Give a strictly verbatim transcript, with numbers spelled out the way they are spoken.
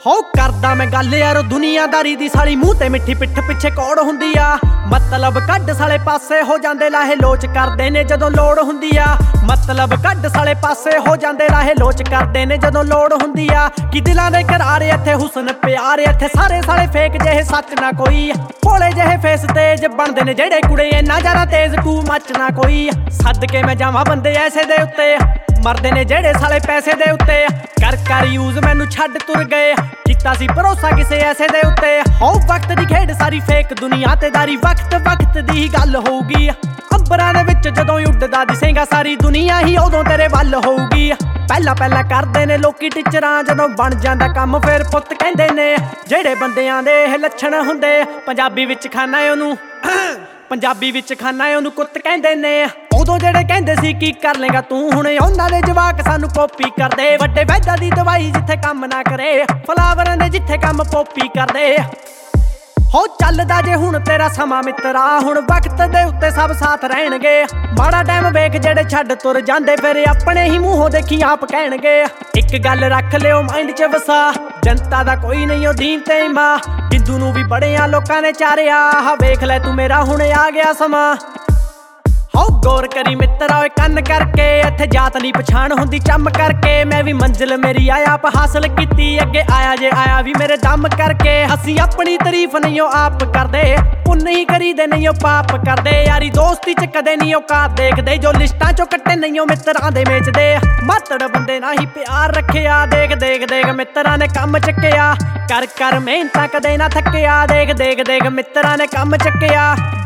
हो करदा मैं गल यार दुनियादारी दी साली मूंह ते मिठी पिठ पिछे कौड़ हुंदी आ मतलब कड्ड साले पासे हो जांदे लाहे लोच करदे ने जदों लोड़ हुंदी आ मतलब कड्ड साले पासे हो जांदे लाहे लोच करदे ने जदों लोड़ हुंदी आ कि दिलां दे करारे इत्थे हुसन प्यार इत्थे सारे साले फेक जेहे सच ना कोई भोले जेहे फेस तेज बनदे ने जेड़े कुड़े इन्ना ज़्यादा तेज टू मच ना कोई सदके मैं जावां बंदे ऐसे दे उत्ते मरदे ने जेड़े साले पैसे दे उत्ते कर कर यूज मैनू छड्ड तुर गए किता सी भरोसा किसे ऐसे दे उत्ते हो वक्त दी खेड सारी फेक दुनिया ते दारी वक्त वक्त दी ही गल होऊगी अंबरां दे विच जदों उड्डदा दिसेगा सारी दुनिया ही उदों तेरे वल होऊगी पहला पहला करदे ने लोकी टीचरां जदों बन जांदा काम फिर पुੱਤ कहंदे ने जेड़े बंदियां दे ਇਹ ਲੱਛਣ ਹੁੰਦੇ ਪੰਜਾਬੀ ਵਿੱਚ ਖਾਨਾ ਉਹਨੂੰ ਪੰਜਾਬੀ ਵਿੱਚ ਖਾਨਾ ਉਹਨੂੰ ਕੁੱਤ ਕਹਿੰਦੇ ਨੇ ਉਦੋਂ ਜਿਹੜੇ ਕਹਿੰਦੇ ਸੀ ਕੀ ਕਰ ਲੇਗਾ ਤੂੰ ਹੁਣ ਉਹਨਾਂ ਦੇ ਜਵਾਕ ਸਾਨੂੰ ਕਾਪੀ ਕਰਦੇ ਵੱਡੇ ਵੈਦਾਂ ਦੀ ਦਵਾਈ ਜਿੱਥੇ ਕੰਮ ਨਾ ਕਰੇ ਫਲਾਵਰਾਂ ਦੇ ਜਿੱਥੇ ਕੰਮ ਪੋਪੀ ਕਰਦੇ हो चलदा जे हुण तेरा समा मित्रा हुण वक्त दे उत्ते सब साथ रहणगे माड़ा टाइम वेख जेड़े छड्ड तुर जांदे फिर अपने ही मूंहों देखी आप कहणगे एक गल रख लियो माइंड च वसा जनता दा कोई नहीं ओ दीन ते ईमां बिंदू नूं भी बड़ियां लोकां ने चारिया हा वेख लै तू मेरा हुण आ गया समा हो गौर करी मित्रा ओए कन्न करके इत्थे जात नहीं पछाण हुंदी चम करके मैं भी मंजिल मेरी आया आप हासिल कीती अगे आया जे आया भी मेरे दम करके असी अपनी तारीफ नहीं ओ आप करदे पुन्न ही करीदे नहीं ओ पाप करदे यारी दोस्ती च कदे नहीं औकात देखदे जो लिस्टां चों कट्टे नहीं ओ मित्रां दे बेचदे मातड़ बंदे ना ही प्यार रखिया देख देख देख मित्रां ने कम चक्किया कर कर मेहनतां कदे ना थक्किया देख देख देख मित्रां ने कम चक्किया